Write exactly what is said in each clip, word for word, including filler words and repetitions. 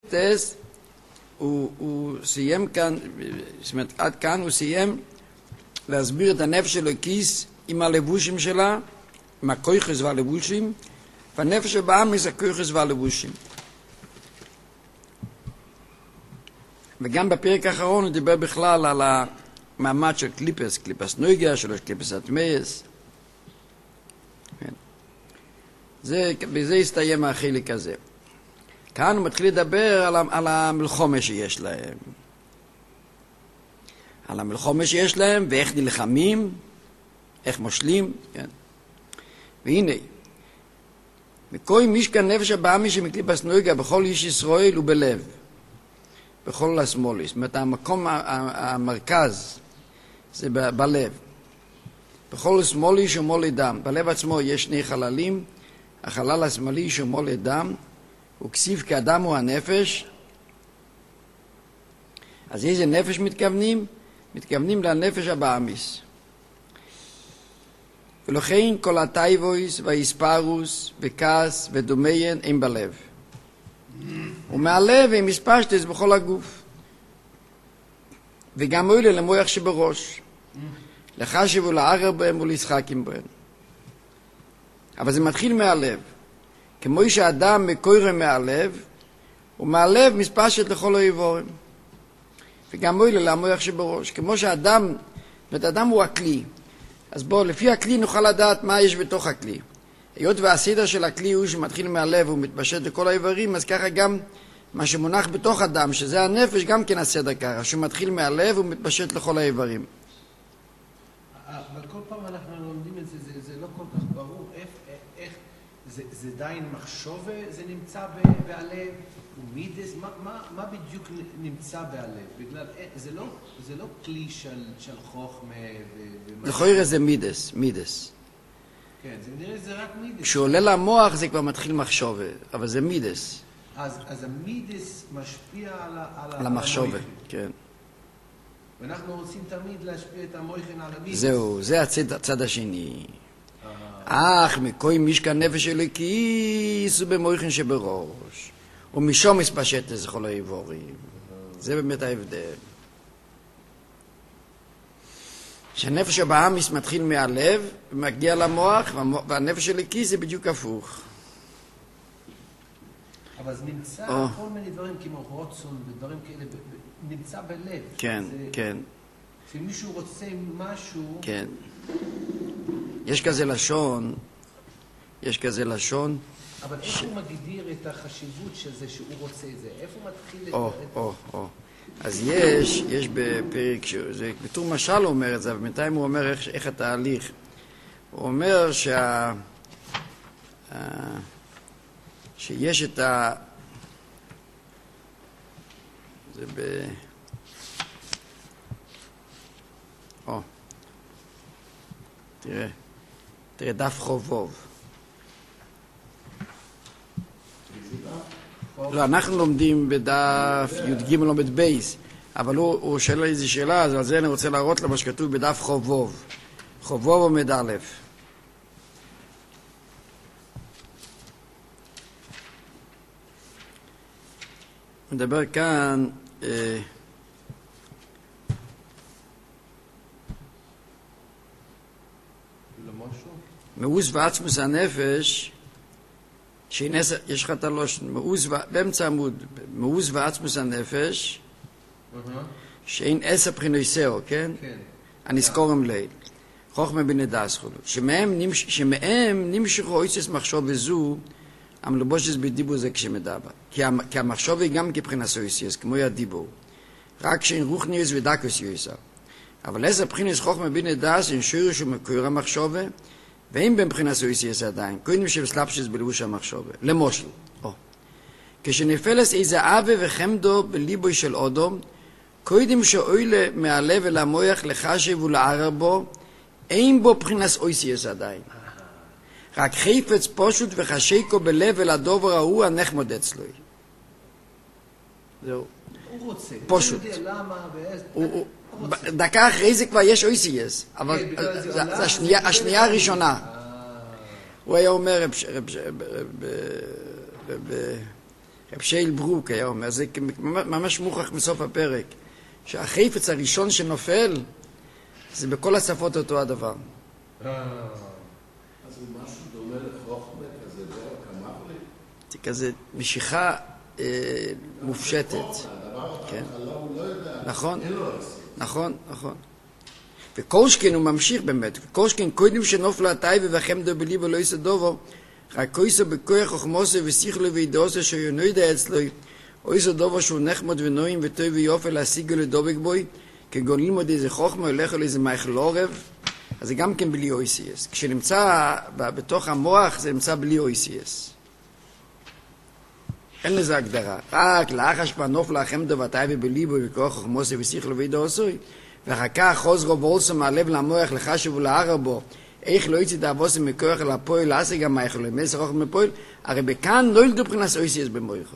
טס, הוא, הוא סיים כאן, זאת אומרת, עד כאן הוא סיים להסביר את הנפש של הכיס עם הלבושים שלה, עם הכויחס והלבושים, והנפש שבאמיס הכויחס והלבושים. וגם בפרק האחרון הוא דיבר בכלל על המעמד של קליפס, קליפס נויגה, שלוש קליפס אטמייס. כן. זה, בזה הסתיים החלק הזה. כאן הוא מתחיל לדבר על, על המלחומה שיש להם. על המלחומה שיש להם, ואיך נלחמים, איך מושלים, כן. והנה, מכל משכן נפש הבאמי שמקליפס נויגה בכל איש ישראל ובלב, בכל השמאלי. זאת אומרת, המקום, המרכז, זה ב- בלב. בכל השמאלי שמולי דם. בלב עצמו יש שני חללים, החלל השמאלי שמולי דם, הוא כסיף כאדם הוא הנפש. אז איזה נפש מתכוונים? מתכוונים לנפש הבאמיס. ולכן כל הטייבויס והאספרוס וכעס ודומיין הם בלב. ומהלב הם מספשטס בכל הגוף. וגם אולי למוח שבראש. לחשב ולערר בהם ולשחקים בהם. אבל זה מתחיל מהלב. כמו שאדם מקוירם מהלב, ומהלב מספשט לכל האיבורים. וגם אולי למוח שבראש. כמו שאדם, זאת אדם הוא הכלי. אז בואו, לפי הכלי נוכל לדעת מה יש בתוך הכלי. היות והסדר של הכלי הוא שמתחיל מהלב והוא מתפשט לכל האיברים, אז ככה גם מה שמונח בתוך אדם, שזה הנפש, גם כן הסדר ככה, שהוא מתחיל מהלב והוא מתפשט לכל האיברים. אבל כל פעם אנחנו לומדים את זה, זה, זה לא כל כך ברור, איך, איך, זה, זה דיין מחשוב, זה נמצא בעלב, ומידס, מה, מה, מה בדיוק נמצא בעלב? בגלל, זה לא, זה לא כלי של, של חוכמה ו... לכאורה זה מידס, מידס. כן, זה נראה זה רק מידס. כשעולה למוח זה כבר מתחיל מחשוב, אבל זה מידס. אז, אז המידס משפיע על, על, על המחשוב, כן. ואנחנו רוצים תמיד להשפיע את המויכן על המידס. זהו, זה הצד, הצד השני. אך מכל משכן נפש אלוקיס הוא במויכן שבראש. ומשום מספשט לכל האיבורים. זה באמת ההבדל. שהנפש הבאמיס מתחיל מהלב ומגיע למוח, והנפש אלוקי זה בדיוק הפוך. אבל זה נמצא כל מיני דברים כמו רוצון ודברים כאלה, נמצא בלב. כן, כן. כשמישהו רוצה משהו... כן. יש כזה לשון, יש כזה לשון... אבל איך הוא מגדיר את החשיבות של זה שהוא רוצה את זה? איפה הוא מתחיל את... או, או, או. אז יש, יש בפרק, זה בתור משל הוא אומר את זה, אבל בינתיים הוא אומר איך, איך התהליך. הוא אומר שה... שיש את ה... זה ב... או, תראה, תראה דף חובוב. לא, אנחנו לומדים בדף י"ג לומד בייס, אבל הוא, הוא שואל איזו שאלה, אז על זה אני רוצה להראות לו מה שכתוב בדף חובוב. חובוב עומד א'. מדבר כאן אה, מאוס ועצמוס הנפש שינס, יש לך תלוש, מאוס ו... באמצע עמוד, מאוס ועצמוס הנפש שאין עשר בחינויסאו, כן? כן. הנזכורם ליל. חוכמה בנדס חולו. שמהם, נמש... שמהם נמשכו איסס מחשוב וזו המלובושס בדיבור זה כשמדבר. כי, המ... כי המחשוב היא גם כבחינס איסס, כמו הדיבור. רק שאין רוחניוס ודקוס יויסר. אבל עשר בחינס חוכמה בנדס אין שירוש ומקויר המחשוב ואין במבחינס איסס עדיין. קודם שבסלפשס בלבוש המחשוב. למושל. או. כשנפלס איזה אבה וחמדו בליבוי של אודום, קודם שאוילה מהלב אל המוח לחשב ולערר בו, אין בו בחינס איסס עדיין. רק חפץ פשוט וחשיקו בלב אל הדובר ההוא הנחמוד אצלוי. זהו. הוא רוצה. פשוט. הוא יודע למה ואיזה... הוא דקה אחרי זה כבר יש אויסייס, אבל זה השנייה הראשונה. הוא היה אומר, רב שייל ברוק היה אומר, זה ממש מוכח מסוף הפרק, שהחפץ הראשון שנופל, זה בכל השפות אותו הדבר. אז זה משהו דומה לחוכמה, כזה דרך כמחלי? זה כזה משיכה אה, מופשטת. הדבר כן. ההתחלה הוא לא יודע. נכון, אין לו עשי. נכון, נכון. וקורשכן הוא ממשיך באמת, וקורשכן קודם שנופלו הטייבה והחמדו בליבו לא יעשה דובו, רק כויסו בכוח חוכמוסו ושיחלו וידעוסו שהוא יודע אצלו, או יעשה דובו שהוא נחמד ונועים וטוב ויופי להשיגו לדובק בוי, כגון ללמוד איזה חוכמה הולך על איזה מייכל עורב, אז זה גם כן בלי אויסיאס. כשנמצא בתוך המוח זה נמצא בלי אויסיאס. אין לזה הגדרה. רק לאחר שכבר נופלו החמדו והטייבה בליבו וכוח חוכמוסו ושיחלו וידעוסו, ואחר כך חוזרו וולסו מהלב למוח לחשב ולהער בו, איך לא יצא דאבוסם מכוח אל הפועל להשיג המייכל למסר רוחב מפועל, הרי בכאן לא ילדו מבחינת אויסיאס במויכוי.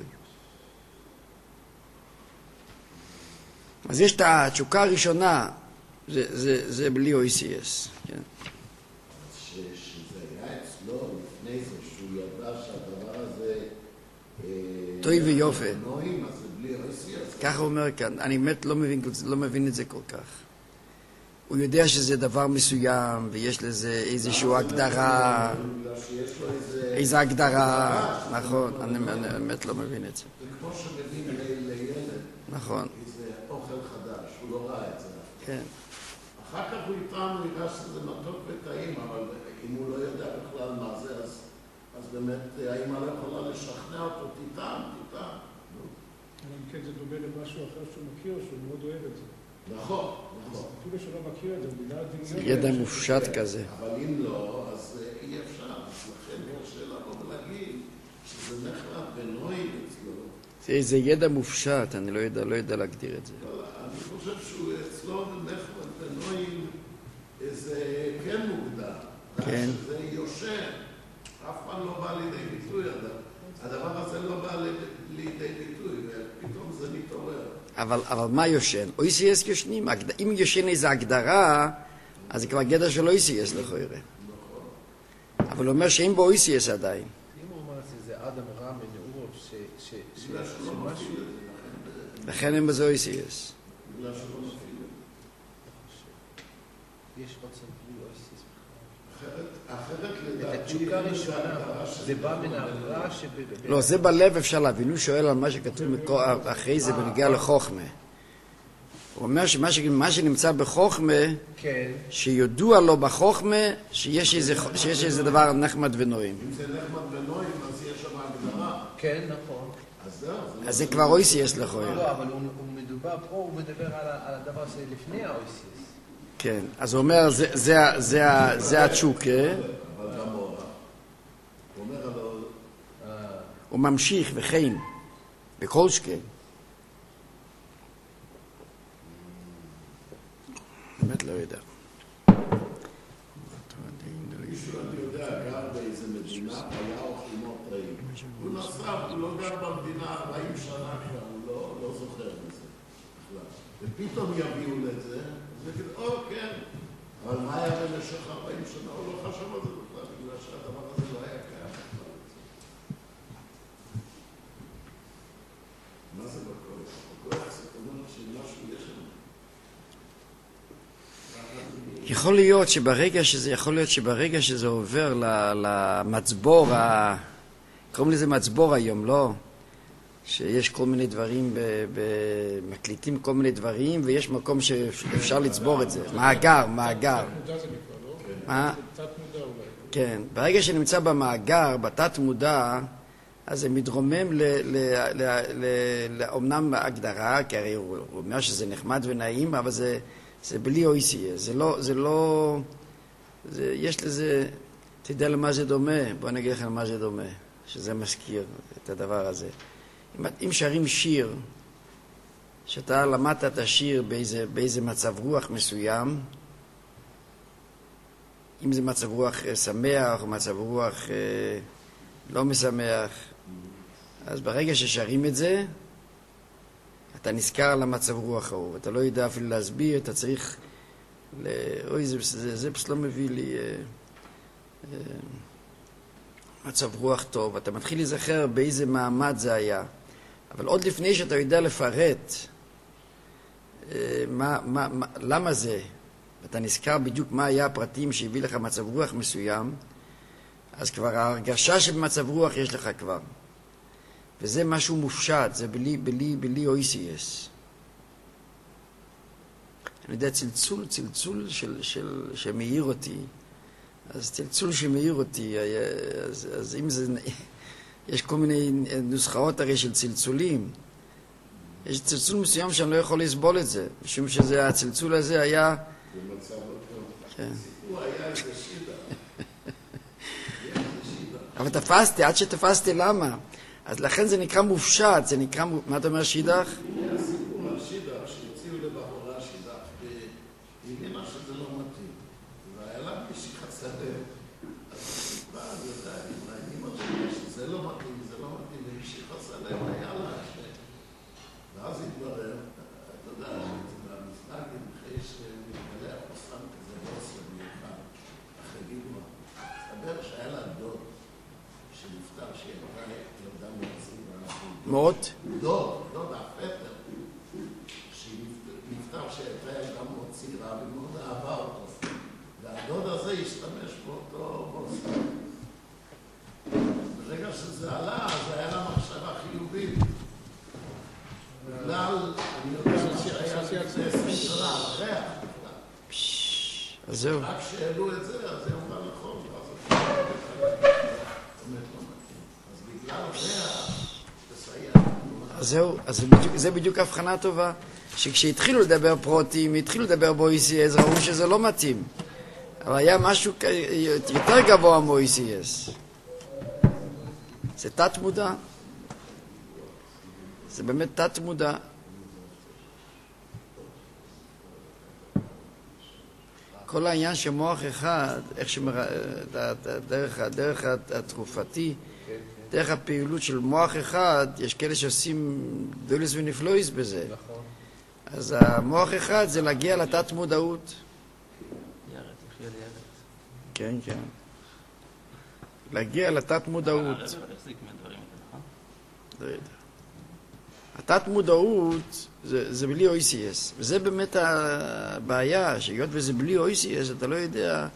אז יש את התשוקה הראשונה, זה, זה, זה בלי אויסיאס. כן. שזה היה אצלו לפני זה, שהוא ידע שהדבר הזה... טוב ויופי. נועים, אז זה בלי אויסיאס. ככה הוא אומר כאן, אני באמת לא מבין, לא מבין את זה כל כך. הוא יודע שזה דבר מסוים, ויש לזה איזושהי הגדרה, איזו הגדרה, נכון, אני באמת לא מבין את זה. זה כמו שמבין לילד, נכון. איזה אוכל חדש, הוא לא ראה את זה. כן. אחר כך הוא איתם, הוא יראה שזה מתוק וטעים, אבל אם הוא לא יודע בכלל מה זה, אז, אז באמת האמא לא יכולה לשכנע אותו, תטעם, תטעם. אבל כן, זה דומה למשהו אחר שהוא מכיר, שהוא מאוד אוהב את זה. נכון, נכון. אפילו שלא מכיר את זה, הוא מילה זה דמיון. ידע מופשט כזה. אבל אם לא, אז אי אפשר. אז לכן קשה לבוא ולהגיד שזה נחמד ונועי אצלו. זה איזה ידע מופשט, אני לא יודע, לא יודע להגדיר את זה. אני חושב שהוא אצלו נחמד ונועי, זה כן מוגדר. כן. שזה יושב. אף פעם לא בא לידי ביטוי. הדבר הזה לא בא לידי ביטוי, ופתאום זה מתעורר. אבל, אבל מה יושן? אויסיאס יושנים. אם יושן איזו הגדרה, אז זה כבר גדר של אויסיאס לכוירה. נכון. אבל הוא אומר שאין בו אויסיאס עדיין. אם הוא אומר שזה אדם רע מנעורו, שמשהו... לכן אין בזה אויסיאס. בגלל שלא מפעיל. יש עוד סנטרי אויסיס אחרת, אחרת את לדעתי... התשוקה הראשונה, זה בא מן הרע שב... לא, זה בלב אפשר להבין. הוא שואל על מה שכתוב אחרי זה בנגיע לחוכמה. הוא אומר שמה ש- מה שנמצא בחוכמה, כן. שידוע לו בחוכמה שיש איזה, שיש איזה דבר נחמד ונועים. אם זה נחמד ונועם, אז יש שם הגדרה. כן, נכון. אז זהו. אז זה כבר אויסיאס לכוירה. לא, אבל הוא הוא מדובר פה, הוא מדבר על ה- על הדבר הזה לפני האויסיס. כן, אז הוא אומר, זה, זה, זה, זה התשוקה, אבל גם אורה. הוא אומר עליו... הוא ממשיך וכן, בכל שכן. באמת לא יודע. מישהו, אני יודע, גר באיזה מדינה, היה אוכלים טעים. הוא נסע, הוא לא גר במדינה ארבעים שנה כבר, הוא לא, לא זוכר מזה בכלל. ופתאום יביאו לזה, אז יגיד, או, כן. אבל מה היה במשך ארבעים שנה? הוא לא חשב על זה בכלל, בגלל שהדבר הזה לא היה קיים בכלל. מה זה בכוח? בכוח זה כמובן שמשהו יש לנו. יכול להיות שברגע שזה, יכול להיות שברגע שזה עובר למצבור, ה... קוראים לזה מצבור היום, לא? שיש כל מיני דברים, ב... ב... מקליטים כל מיני דברים, ויש מקום שאפשר לצבור את זה. מאגר, מאגר. מודע זה נקרא, לא? מה? תת מודע אולי. כן. ברגע שנמצא במאגר, בתת מודע, אז זה מתרומם ל... ל... ל... ל... לאומנם הגדרה, כי הרי הוא אומר שזה נחמד ונעים, אבל זה... זה בלי אויסיאס, זה לא, זה לא, זה, יש לזה, תדע למה זה דומה, בוא נגיד לך למה זה דומה, שזה מזכיר את הדבר הזה. אם, אם שרים שיר, שאתה למדת את השיר באיזה, באיזה מצב רוח מסוים, אם זה מצב רוח שמח או מצב רוח אה, לא משמח, אז ברגע ששרים את זה, אתה נזכר על המצב רוח ההוא, אתה לא יודע אפילו להסביר, אתה צריך, ל... אוי, זה, זה, זה פשוט לא מביא לי אה, אה, מצב רוח טוב, אתה מתחיל להיזכר באיזה מעמד זה היה. אבל עוד לפני שאתה יודע לפרט מה, מה, מה, למה זה, אתה נזכר בדיוק מה היה הפרטים שהביא לך מצב רוח מסוים, אז כבר ההרגשה שבמצב רוח יש לך כבר. וזה משהו מופשט, זה בלי, בלי, בלי או אי סי אס. אני יודע, צלצול, צלצול של, של, שמאיר אותי, אז צלצול שמאיר אותי, אז, אז אם זה, יש כל מיני נוסחאות הרי של צלצולים. יש צלצול מסוים שאני לא יכול לסבול את זה, משום שזה, הצלצול הזה היה... זה מצב אותו. כן. הוא היה איזה שידה. אבל תפסתי, עד שתפסתי למה. אז לכן זה נקרא מופשט, זה נקרא... מה אתה אומר שידך? היה סיפור על שידך, שהציעו לבחורה שידך, והבינה שזה לא מתאים. והיה לה משיכת שדה. אז סיפרה, אני יודע, אני מרגיש שזה לא מתאים, זה לא מתאים, ומשיכת שדה, והיה לה ש... ואז התברר, אתה יודע, במשחק עם אחרי שמתגלה החוסם כזה בוס למיוחד, אחרי גידוע, הסתבר שהיה לה דוד שנפטר, שהייתה ילדה מועצים, מות? דוד, דוד הפטר, שנפטר שהייתה ילדה מאוד צעירה ומאוד אהבה אותו, והדוד הזה השתמש באותו בוס. ברגע שזה עלה, אז היה לה מחשבה חיובית. בגלל, אני יודע שהיה לפני עשרים שנה, הריח. אז זהו. רק שהעלו את זה, אז זה אומר נכון. אז בגלל הריח, תסייע. אז זהו, אז זה בדיוק, זה בדיוק הבחנה טובה, שכשהתחילו לדבר פרוטים, התחילו לדבר בו אי סי אס, ראו שזה לא מתאים. אבל היה משהו יותר גבוה מ-או אי סי אס. זה תת מודע. זה באמת תת מודע. כל העניין שמוח אחד, איך שמראה, דרך, דרך התרופתי, דרך הפעילות של מוח אחד, יש כאלה שעושים גדולס ונפלויס בזה. אז המוח אחד זה להגיע לתת מודעות. כן, כן. להגיע לתת מודעות. לא יודע. התת מודעות זה, זה בלי או אי סי אס, וזה באמת הבעיה, שהיות וזה בלי או אי סי אס, אתה לא יודע...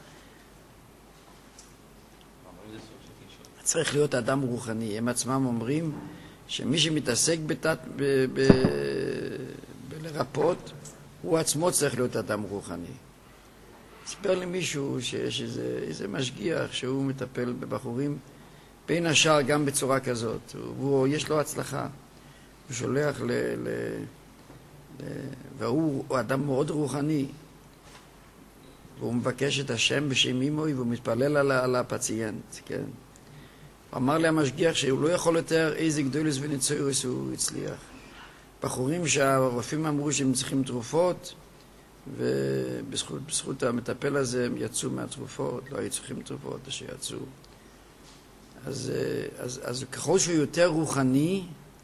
צריך להיות אדם רוחני. הם עצמם אומרים שמי שמתעסק בתת, ב, ב, בלרפות, הוא עצמו צריך להיות אדם רוחני. סיפר לי מישהו שיש איזה, איזה משגיח שהוא מטפל בבחורים, בין השאר גם בצורה כזאת, והוא, יש לו הצלחה. הוא שולח ל... ל, ל והוא אדם מאוד רוחני, והוא מבקש את השם בשם אימוי, והוא מתפלל על, על הפציינט, כן? הוא אמר לי המשגיח שהוא לא יכול יותר איזה גדולס וניצוירוס הוא הצליח. בחורים שהרופאים אמרו שהם צריכים תרופות, ובזכות בזכות המטפל הזה הם יצאו מהתרופות, לא היו צריכים תרופות, שיצאו. אז, אז, אז ככל שהוא יותר רוחני,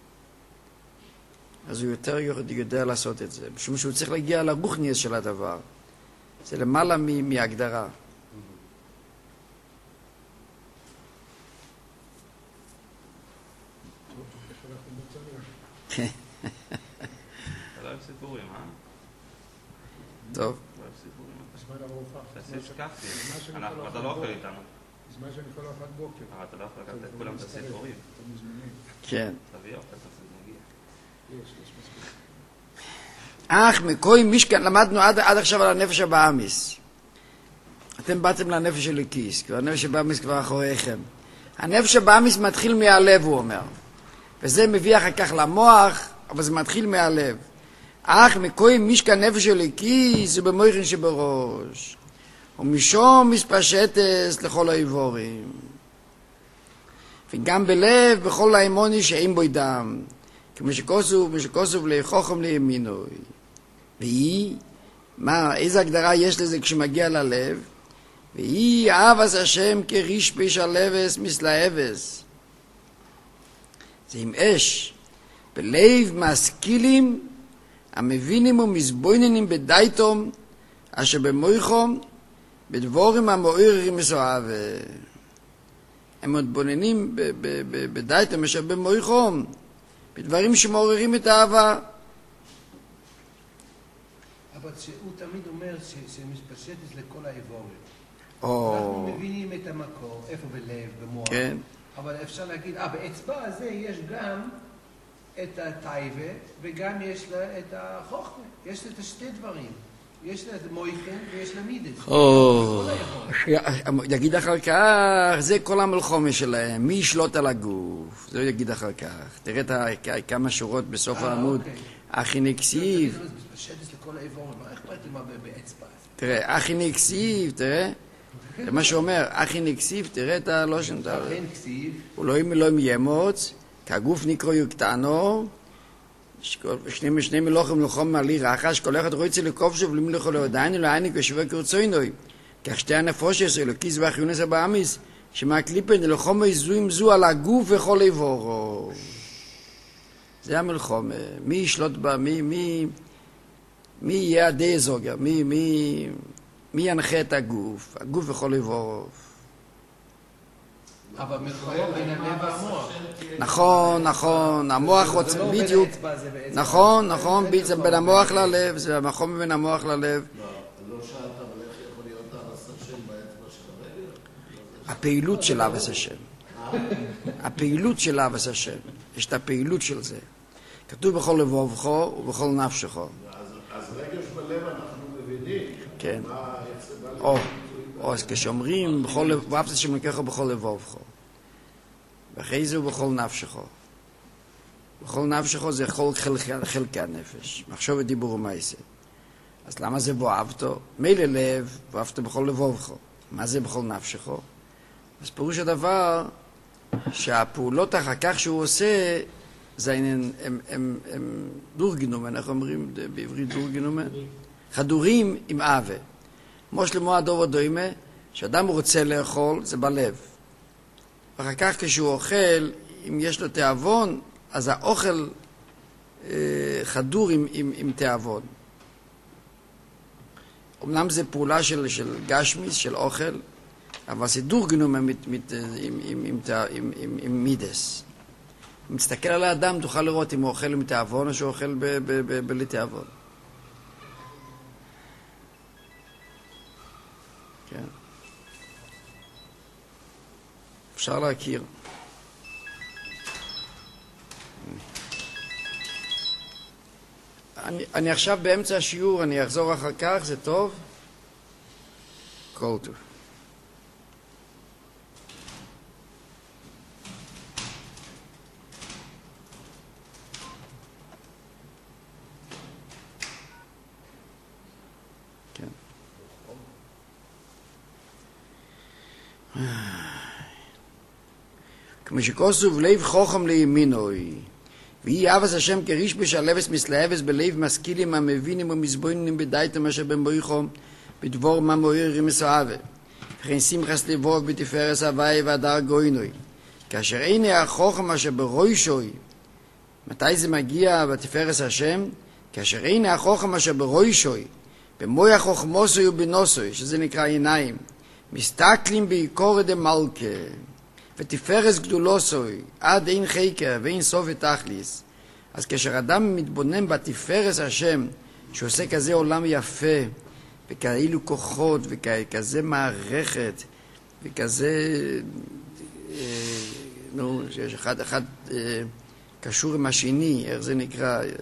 אז הוא יותר יודע לעשות את זה. משום שהוא צריך להגיע לרוחניאס של הדבר. זה למעלה מהגדרה. אתה לא אוהב סיפורים, אה? טוב. לא אוהב סיפורים. תעשי קפי. אתה לא אוכל איתנו. זמן שאני יכול לאכול בוקר. אבל אתה לא יכול לקחת את כולם את הסיפורים. כן. תביא אוכל, תעשי נגיע. יש, יש מספיק. אך מקוי מישכן, למדנו עד, עד עכשיו על הנפש הבאמיס. אתם באתם לנפש של הכיס, כי הנפש הבאמיס כבר אחריכם. הנפש הבאמיס מתחיל מהלב, הוא אומר. וזה מביא אחר כך למוח, אבל זה מתחיל מהלב. אך מקוי מישכן נפש של הכיס, זה במויכן שבראש. ומשום מספשטס לכל האיבורים. וגם בלב, בכל האמוני שאין בו דם. כמו שכוסוב, משכוסוב לחוכם לימינוי. והיא, מה, איזה הגדרה יש לזה כשמגיע ללב? והיא אהבס השם כריש פיש הלבס מסלאבס. זה עם אש. בלב משכילים, המבינים ומסבויננים בדייתום, אשר במויכום, בדבורים המוארים מסואב. הם מתבוננים בדייתום אשר במויכום, בדברים שמעוררים את האהבה. אבל שהוא תמיד אומר שמתפשטת לכל האיבורים. או... אנחנו מבינים את המקור, איפה בלב, במוח. כן. אבל אפשר להגיד, אה, באצבע הזה יש גם את הטייבה, וגם יש לה את החוכמה. יש לה את השתי דברים. יש לה את מויכן ויש לה מידס. או... יגיד אחר כך, זה כל המלחומה שלהם. מי ישלוט על הגוף? זה יגיד אחר כך. תראה את כמה שורות בסוף העמוד. אחי נקסיב. מתפשטת לכל האיבורים. מה אכפת לי מה באצבע? תראה, אחי נקסיב, תראה. זה מה שאומר, אחי נקסיב, תראה את הלושן. אחי נקסיב. הוא לא אלוהים ימוץ, כגוף נקרא יקטנו, שני שני מלוכים מלחום מעלי רחש, כל אחד רואה אצל כובשו ולמלכו לעדיין, אלוהי נקרא שווה כרצוינוי. כך שתי הנפושס, אלוקיס והחיונס הבאמיס, שמהקליפן מלחום זו עם זו על הגוף וכל איבורו. זה המלחום. מי ישלוט בה, מי, מי, מי יהיה הדי זוגר, מי, מי, מי ינחה את הגוף, הגוף וכל איבורו. אבל מלחמה בין הלב והמוח. נכון, נכון, המוח רוצה, בדיוק, נכון, נכון, זה בין המוח ללב, זה המחום בין המוח ללב. לא שאלת, אבל איך יכול להיות אבס השם באצבע של הרגל? הפעילות של אבס השם. הפעילות של אבס השם. יש את הפעילות של זה. כתוב בכל לבובך ובכל נפשך. אז רגש בלב אנחנו מבינים. כן. או, או, אז כשאומרים, ואהבת השם אלוקיך בכל לבובך. ואחרי זה הוא בכל נפשך. בכל נפשך זה כל חלקי הנפש. מחשוב ודיבור ומעשה. אז למה זה ואהבתו? מילא לב, ואהבת בכל לבובך. מה זה בכל נפשך? אז פירוש הדבר שהפעולות אחר כך שהוא עושה, זה הם, הם, הם, הם דורגנומן, אנחנו אומרים בעברית דורגנומן, חדורים עם אהבה. כמו שלמה הדוב הדוימה, שאדם רוצה לאכול, זה בלב. ואחר כך כשהוא אוכל, אם יש לו תאבון, אז האוכל אה, חדור עם, עם, עם תאבון. אמנם זה פעולה של, של גשמיס, של אוכל, אבל זה דורגנומן עם, עם, עם, עם, עם, עם, עם מידס. אם תסתכל על האדם, תוכל לראות אם הוא אוכל עם תאבון או שהוא אוכל בלי תאבון. כן. אפשר להכיר. אני, אני עכשיו באמצע השיעור, אני אחזור אחר כך, זה טוב? כל טוב. כמו שכוסוב לב חוכם לימינוי ויהי אבס השם כריש בשלבס מסלהבס בלב משכילים המבינים ומסבוינים בדייתם אשר במויכו בדבור מה מוירים מסועבה וכן שמחס לבוב בתפארס הוואי והדר גוינוי כאשר אין החוכם אשר ברוישוי. מתי זה מגיע בתפארס השם? כאשר אין החוכם אשר ברוישוי במוי החוכמוסוי ובנוסוי, שזה נקרא עיניים, מסתכלים בעיקור דמלכה ותפארס גדולוסוי עד אין חיקר ואין סוף ותכליס. אז כאשר אדם מתבונן בתפארס השם שעושה כזה עולם יפה וכאילו כוחות וכזה מערכת וכזה אה, נו, שיש אחד אחד אה, קשור עם השני, איך זה נקרא? אה,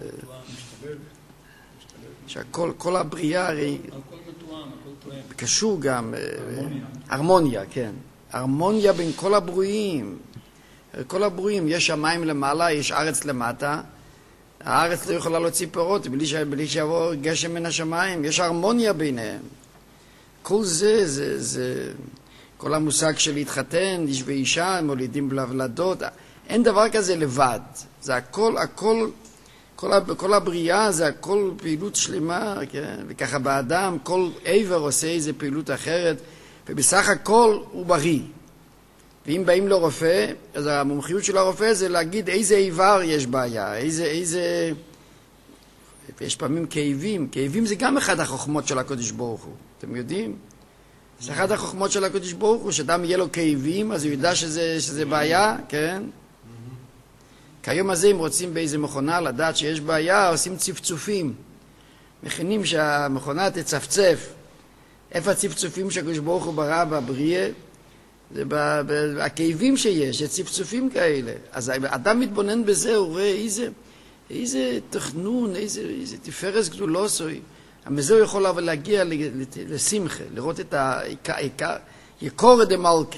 שהכל, כל הבריאה הרי קשור גם הרמוניה, כן, הרמוניה בין כל הברואים. כל הברואים, יש שמיים למעלה, יש ארץ למטה. הארץ לא יכולה להוציא פירות בלי, ש... בלי שיבוא גשם מן השמיים. יש הרמוניה ביניהם. כל זה, זה, זה כל המושג של להתחתן, איש ואישה, מולידים ולדות, אין דבר כזה לבד. זה הכל, הכל, כל, כל הבריאה זה הכל פעילות שלמה, כן? וככה באדם כל עבר עושה איזה פעילות אחרת, ובסך הכל הוא בריא. ואם באים לרופא, אז המומחיות של הרופא זה להגיד איזה איבר יש בעיה, איזה, איזה... יש פעמים כאבים, כאבים זה גם אחד החוכמות של הקדוש ברוך הוא, אתם יודעים? זה אחד החוכמות של הקדוש ברוך הוא, שאדם יהיה לו כאבים, אז הוא ידע שזה, שזה בעיה, כן? כיום הזה אם רוצים באיזה מכונה לדעת שיש בעיה, עושים צפצופים. מכינים שהמכונה תצפצף. איפה הצפצופים שהקדוש ברוך הוא ברא בבריאה? זה בכאבים שיש, זה צפצופים כאלה. אז האדם מתבונן בזה, הוא רואה איזה, איזה תכנון, איזה, איזה תפארת גדולוסוי. מזה הוא יכול להגיע לשמחה, לראות את היקור דמלכה.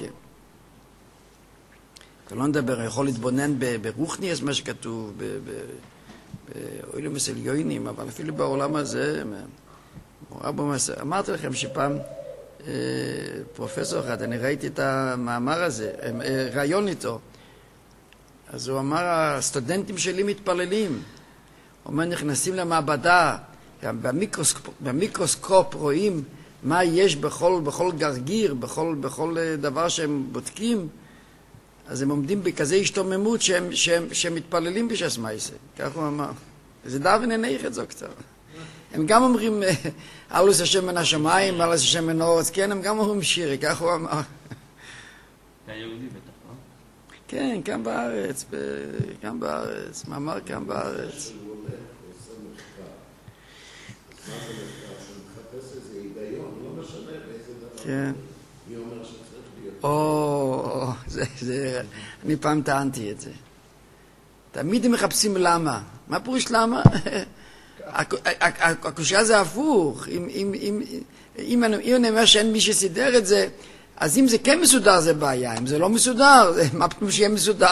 לא נדבר, יכול להתבונן ברוחני, אז מה שכתוב, באוילום וסליונים, אבל אפילו בעולם הזה, אמרתי לכם שפעם פרופסור אחד, אני ראיתי את המאמר הזה, רעיון איתו, אז הוא אמר, הסטודנטים שלי מתפללים, הוא אומר, נכנסים למעבדה, במיקרוסקופ, במיקרוסקופ רואים מה יש בכל, בכל גרגיר, בכל, בכל דבר שהם בודקים, אז הם עומדים בכזה השתוממות שהם, שהם, שהם מתפללים בשעס מייסה. כך הוא אמר. זה דאבן עינייך את זו קצת. הם גם אומרים, אלוס השם מן השמיים, אלוס השם מן הארץ, כן, הם גם אומרים שירי, כך הוא אמר. זה יהודי בטח, לא? כן, כאן בארץ, כאן בארץ, מאמר כאן בארץ. הוא הולך, עושה מחקר. מה זה מחקר? שהוא מחפש איזה היגיון, לא משנה באיזה דבר. כן. מי אומר שצריך להיות? או, זה, זה, אני פעם טענתי את זה. תמיד הם מחפשים למה. מה פירוש למה? הקושיה זה הפוך. אם, אם, אם, אם אני אומר שאין מי שסידר את זה, אז אם זה כן מסודר זה בעיה. אם זה לא מסודר, מה פתאום שיהיה מסודר?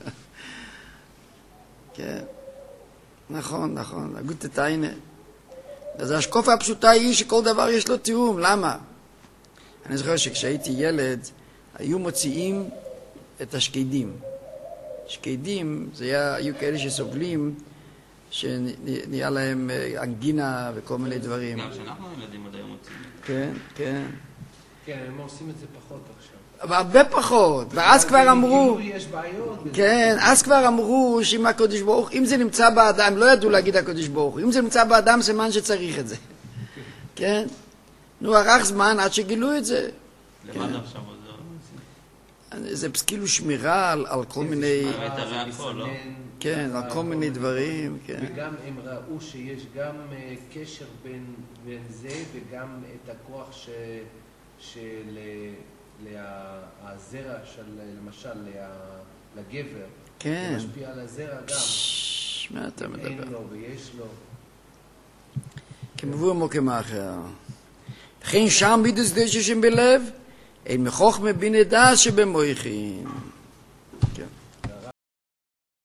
כן. נכון, נכון. הגות תתיינה. אז השקופה הפשוטה היא שכל דבר יש לו תיאום. למה? אני זוכר שכשהייתי ילד, היו מוציאים את השקדים. שקדים, זה היה, היו כאלה שסובלים, שנהיה להם אנגינה וכל מיני דברים. גם שאנחנו ילדים עד היום מוציאים. כן, כן. כן, הם עושים את זה פחות עכשיו. אבל הרבה פחות, ואז כבר אמרו, יש בעיות. כן, אז כבר אמרו שאם הקדוש ברוך, אם זה נמצא באדם, לא ידעו להגיד הקדוש ברוך, אם זה נמצא באדם, זה מן שצריך את זה. כן? נו, ערך זמן עד שגילו את זה. למד עכשיו עוד זה? זה כאילו שמירה על, על כל מיני, את הכל, לא? כן, על כל מיני דברים, כן. וגם הם ראו שיש גם אה, קשר בין, בין זה וגם את הכוח ש, של לה, הזרע של, למשל, לה, לגבר. כן. זה משפיע על הזרע גם. ששש, מה אתה מדבר? אין לו ויש לו. כמבוא וכמה אחר. לכן שם מידס דשא שם בלב, אין מחוכמה בינה דעת שבמוחין.